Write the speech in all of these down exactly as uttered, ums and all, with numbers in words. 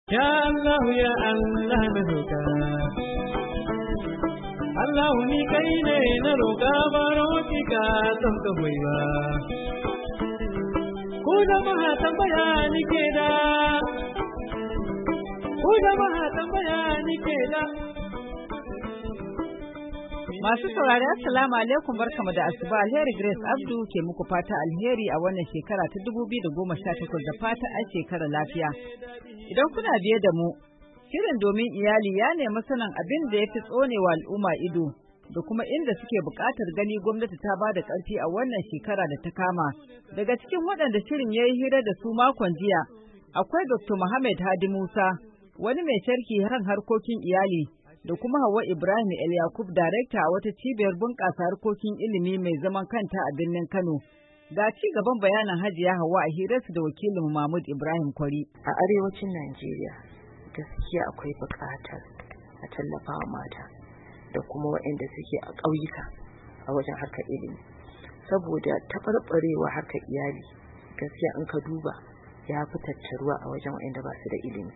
Ya Allah ya Allah na roƙa Allah ni kai ne na roƙa baro ki ka don ka hoyi ba ku jama'a tambaya ni ke da ku jama'a tambaya ni ke da. Masu saurari assalamu alaikum, barkamu da asuba. Alheri Grace Abdu ke muku fata alheri a wannan shekara ta dubu biyu da goma sha takwas da fata a shekara lafiya. Idan kuna biye da mu, shirin domin iyali ya nemi sanin abin da ya fi tsonewa al'umma ido da kuma inda suke buƙatar gani gwamnati ta ba da ƙarfi a wannan shekara da ta kama. Daga cikin waɗanda shirin ya yi hira da su makon jiya, akwai Doctor Muhammad Hadi Musa, wani mai sharhi kan harkokin iyali, da kuma Hauwa Ibrahim El Yakub, darekta a wata cibiyar bunƙasa harkokin ilimi mai zaman kanta a birnin Kano. Ga ci gaban bayanan Hajiya Hauwa a hirarsu da wakilin Mahmud Ibrahim Kwari. A arewacin Najeriya gaskiya akwai buƙatar a tallafawa mata da kuma waɗanda suke a ƙauyuka a wajen harkar ilimi, saboda taɓarɓarewa harkar iyali gaskiya in ka duba ya fi tattaruwa a wajen waɗanda ba su da ilimi.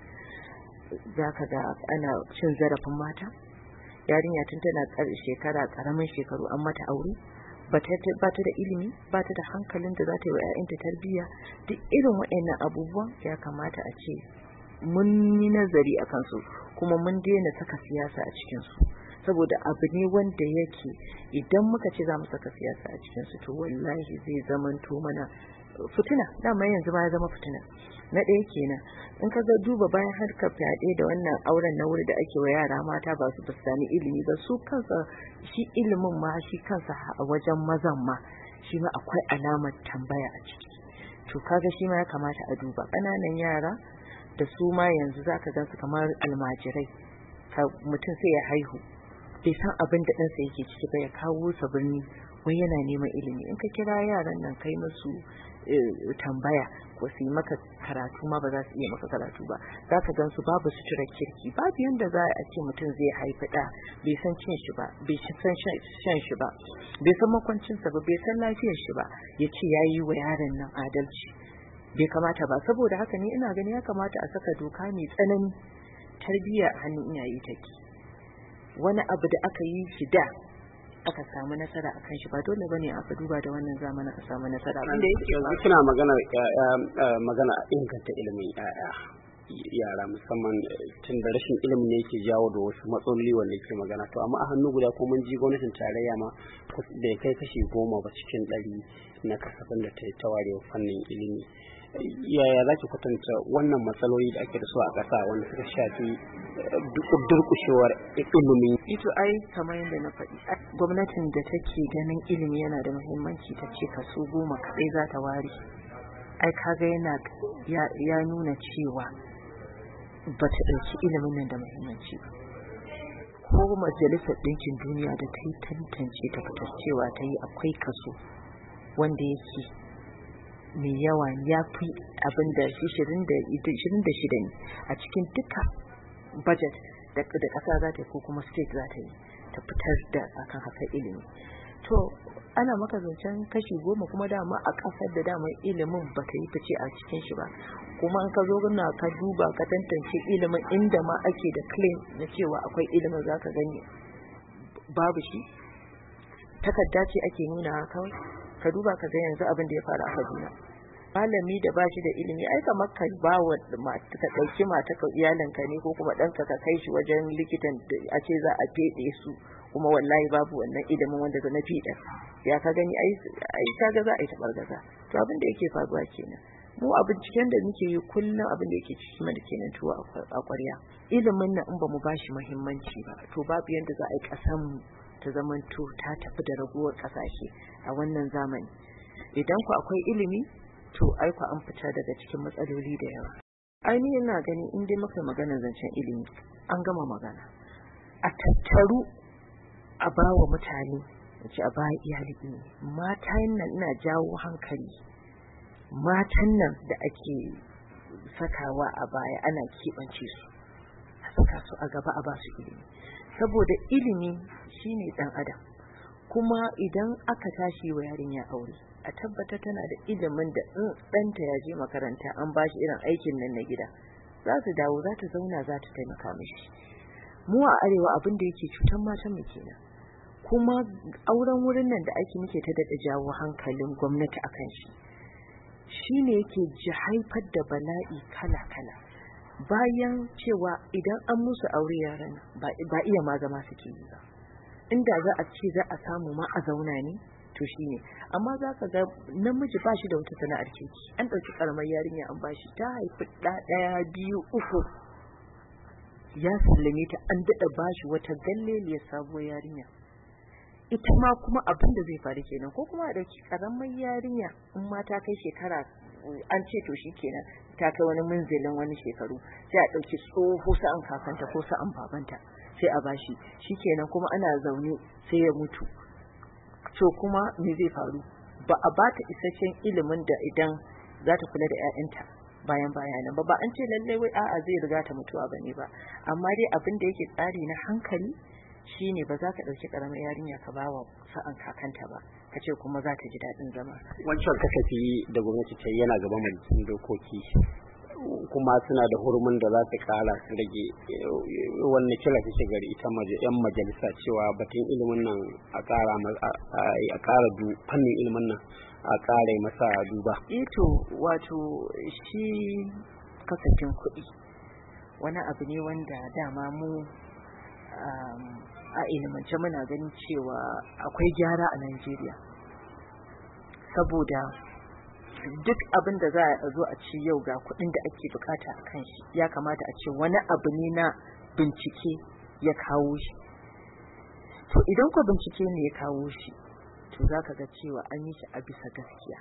Za ka ga ana cin zarafin mata, yarinya tun tana shekara karamin shekaru an mata aure, ba ta da ilimi, ba ta da hankalin da za ta yi wa 'ya'yanta tarbiyya. Duk irin waɗannan abubuwan ya kamata a ce mun yi nazari a kansu kuma mun daina saka siyasa a cikinsu, saboda abu ne wanda yake idan muka ce za mu saka siyasa a cikinsu to wallahi zai zamanto mana fitina. Dama yanzu ba ya zama fitina. Na ɗaya kenan, in ka ga duba bayan harkar fyaɗe da wannan auren na wuri da ake wa yara mata ba su sami ilimi ba, su kansa shi ilimin ma shi kansa a wajen mazan ma shi ma akwai alamar tambaya a ciki. To kaga shi ma ya kamata a duba ƙananan yara da su ma yanzu za ka gan su kamar almajirai. Mutum sai ya haihu bai san abin da ɗansa yake ciki ba, ya kawo sa birni wai yana neman ilimi. In ka kira yaran nan kai musu tambaya ko su yi maka karatu ma ba za su iya maka karatu ba. Za ka gan su babu suturar kirki, babu yanda za a ce mutum zai haifi ɗa bai san cin shi ba, bai san shan shi ba, bai san makwancinsa ba, bai san lafiyar shi ba, ya ce ya yi wa yaron nan adalci. Bai kamata ba. Saboda haka ne ina gani ya kamata a saka doka mai tsanani. Tarbiyya a hannun iyaye take. Wani abu da aka yi shi da aka samu nasara a kan shi ba dole bane aka duba da wannan zamanin a samu nasara. Inda yanzu kina magana magana inganta ilimin yaya yara musamman tun da rashin ilimi ne yake jawo da wasu matsaloli wanda ke magana. To amma a hannu guda ko mun ji gwamnatin tarayya ma bai kai kashi goma ba cikin ɗari na kasafin da ta yi ta ware fannin ilimi. Yaya za ki kwatanta wannan matsaloli da ake da su a ƙasa wanda suka shafi durƙushewar ilimin? Ito ai kamar yadda na faɗi, gwamnatin da take ganin ilimi yana da muhimmanci ta ce kaso goma kaɗai za ta ware. Ai kaga yana ya nuna cewa ba ta ɗauki ilimin nan da muhimmanci ba. Ko majalisar ɗinkin duniya da ta yi tantance ta fitar cewa ta yi akwai kaso wanda yake mai yawa ya fi abin da ishirin da shida ne a cikin duka budget da ƙasa za ta yi ko kuma state za ta yi ta fitar da akan haka ilimi. To ana maka zancen kashi goma kuma dama a ƙasar da dama ilimin ba ta yi fice a cikin shi ba, kuma an ka zo na ka duba ka tantance ilimin inda ma ake da claim na cewa akwai ilimin za ka gani babu shi, takarda ce ake nuna kawai. Ka duba ka ga yanzu abin da ya faru a Kaduna. Malami da ba shi da ilimi ai kamar ka ba wa ka ɗauki mata ka iyalinka ne ko kuma ɗanka ka kai shi wajen likitan a ce za a feɗe su, kuma wallahi babu wannan ilimin wanda na fiɗa. Ya ka gani ai ai kaga za a yi tabargaza. To abin da yake faruwa kenan. Mu a binciken da muke yi kullum abin da yake cikin da kenan tuwa a ƙwarya. Ilimin nan in ba mu bashi muhimmanci ba to babu yanda za a yi ƙasar mu ta zamanto ta tafi da raguwar ƙasashe a wannan zamani. Idan ku akwai ilimi to ai ku an fita daga cikin matsaloli da yawa. Ainihin ina gani in dai muka magana zancen ilimi an gama magana. A tattaru a bawa mutane wace a baya iyali ne. Matan nan ina jawo hankali. Matan nan da ake sakawa a baya ana keɓance su, a saka su a gaba a ba su ilimi. Saboda ilimi shine dan adam, kuma idan aka tashi wa yarinya aure a tabbata tana da ilimin da in ɗanta ya je makaranta an ba shi irin aikin nan na gida za su dawo, za ta zauna, za ta taimaka mishi. Mu a arewa abin da yake cutar matan mu kenan, kuma auren wurin nan da ake muke ta daɗa jawo hankalin gwamnati akan shi shine yake ji haifar da bala'i kala-kala. Bayan cewa idan an musu aure yaran ba iya ma zama suke yi ba, inda za a ce za a samu ma a zauna ne to shine, amma za ka ga namiji ba shi da wata sana'ar kirki, an ɗauki karamar yarinya an bashi, ta haifi ɗa ɗaya biyu uku, ya sallame ta, an daɗa bashi wata galleliyar sabuwar yarinya. Ita ma kuma abin da zai faru kenan, ko kuma a ɗauki karamar yarinya in ma ta kai shekara, an ce to shi kenan ta kai wani munzilin wani shekaru, sai a ɗauki tsoho sa'an kakanta ko sa'an babanta sai a bashi, shi kenan kuma ana zaune sai ya mutu. To kuma me zai faru? Ba a ba ta isasshen ilimin da idan za ta kula da 'ya'yanta bayan bayanan ba ba an ce lallai wai a'a zai riga ta mutuwa bane ba, amma dai abin da yake tsari na hankali shine ba za ka ɗauki ƙaramar yarinya ka ba wa sa'an kakanta ba ka ce kuma za ta ji daɗin zama. Wancan kasafi da gwamnati ta yana gaban majalisun dokoki, kuma suna da hurumin da za su kara su rage. Wanne kila kike gari ita yan majalisa cewa batun ilimin nan a kara a kara du fannin ilimin nan a kara masa duba? Ito wato shi kasafin kuɗi wani abu ne wanda dama mu a ilimance muna ganin cewa akwai gyara a Najeriya, saboda duk abin da za a zo a ci yau ga kuɗin da ake bukata a kan shi, ya kamata a ce wani abu ne na bincike ya kawo shi. To idan ko bincike ne ya kawo shi, to za ka ga cewa an yi shi a bisa gaskiya.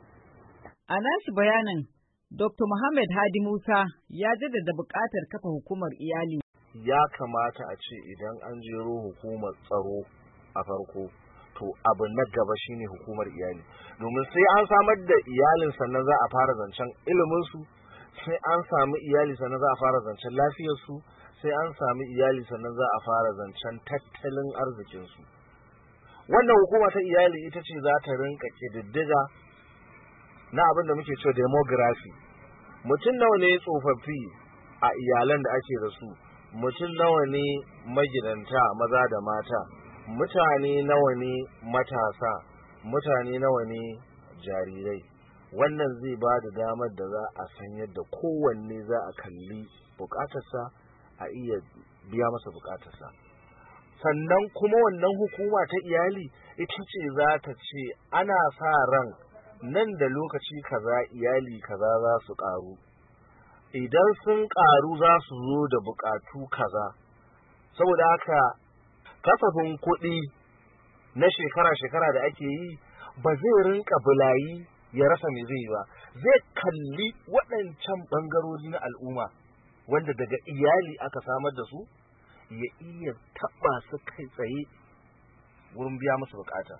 A nashi bayanin, Doktor Muhammad Hadi Musa ya jaddada buƙatar kafa hukumar iyali. Ya kamata a ce idan an jero hukumar tsaro a farko, to abu na gaba shine hukumar iyali, domin sai an samar da iyalin sannan za a fara zancen iliminsu, sai an samu iyali sannan za a fara zancen lafiyarsu, sai an samu iyali sannan za a fara zancen tattalin arzikinsu. Wannan hukuma ta iyali ita ce za ta rinka ƙididdiga na abin da muke cewa demography. Mutum nawa ne tsofaffi a iyalan da ake da su, mutum nawa ne magidanta maza da mata, mutane nawa ne matasa, mutane nawa ne jarirai. Wannan zai ba da damar da za a san yadda kowanne za a kalli bukatarsa a iya biya masa bukatarsa. Sannan kuma wannan hukuma ta iyali ita ce za ta ce ana sa ran nan da lokaci kaza iyali kaza za su ƙaru, idan sun ƙaru za su zo da bukatu kaza. Saboda haka kasafin kuɗi na shekara-shekara da ake yi ba zai rinka bulayi ya rasa me zai yi ba, zai kalli waɗancan ɓangarori na al'umma wanda daga iyali aka samar da su, ya iya taɓa su kai tsaye wurin biya musu bukata.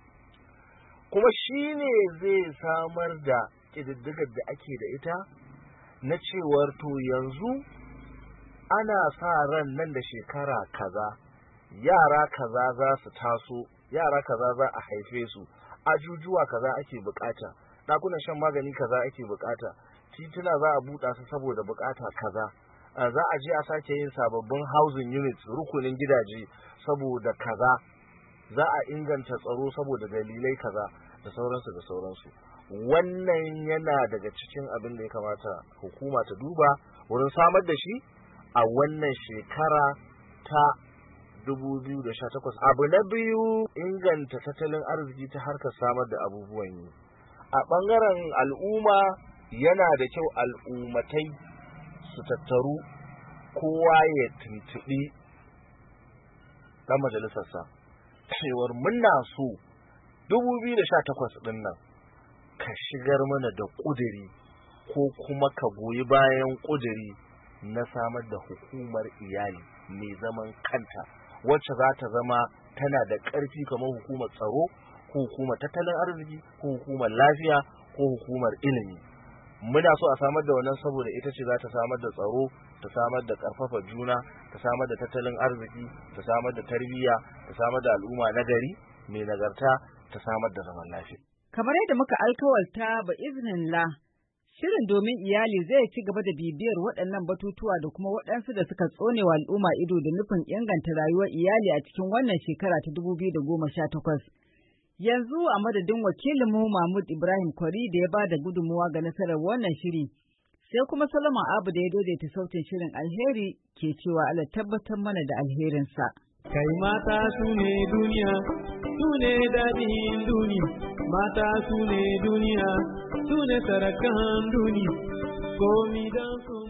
Kuma shi ne zai samar da ƙididdigar da ake da ita na cewar to yanzu ana sa ran nan da shekara kaza yara kaza za su taso, yara kaza za a haife su, ajujuwa kaza ake bukata, ɗakunan shan magani kaza ake bukata, tituna za a buɗa su saboda bukata kaza, za a je a sake yin sababbin housing units, rukunin gidaje saboda kaza, za a inganta tsaro saboda dalilai kaza da sauransu da sauransu. Wannan yana daga cikin abin da ya kamata hukuma ta duba wurin samar da shi a wannan shekara ta dubu biyu da sha takwas. Abu na biyu, inganta tattalin arziki ta harkar samar da abubuwan yi. A ɓangaren al'umma yana da kyau al'ummatai su tattaru, kowa ya tuntuɓi ɗan majalisarsa cewar muna so dubu biyu da sha takwas ɗin nan ka shigar mana da ƙudiri ko kuma ka goyi bayan ƙudiri na samar da hukumar iyali mai zaman kanta, wacce za ta zama tana da ƙarfi kamar hukumar tsaro ko hukumar tattalin arziki ko hukumar lafiya ko hukumar ilimi. Muna so a samar da wannan saboda ita ce za ta samar da tsaro, ta samar da ƙarfafa juna, ta samar da tattalin arziki, ta samar da tarbiyya, ta samar da al'umma na gari mai nagarta, ta samar da zaman lafiya. Kamar yadda muka alkawalta ba iznillah, Shirin domin iyali zai ci gaba da bibiyar waɗannan batutuwa da kuma waɗansu da suka tsonewa al'umma ido da nufin inganta rayuwar iyali a cikin wannan shekara ta dubu biyu da goma sha takwas. Yanzu a madadin wakilinmu Mahmud Ibrahim Kwari da ya ba da gudunmuwa ga nasarar wannan shiri, sai kuma Solomon Abu da ya daidaita sautin shirin. Alheri ke cewa Allah tabbatar mana da alherinsa. Kai mata su ne duniya, su ne daɗin duniya, mata su ne duniya, su ne sarakan duniya, komi don su